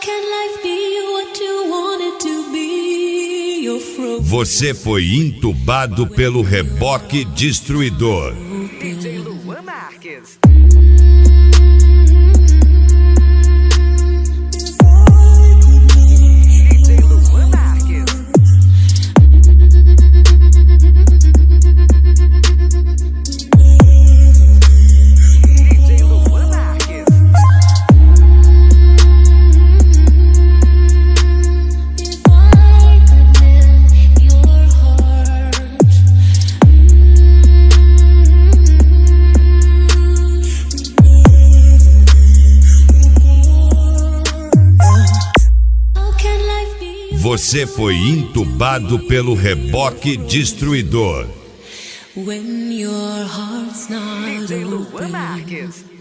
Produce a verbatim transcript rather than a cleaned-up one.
Você foi entubado pelo reboque destruidor. D J Luan Marques. Você foi entubado pelo reboque destruidor. D J Luan Marques.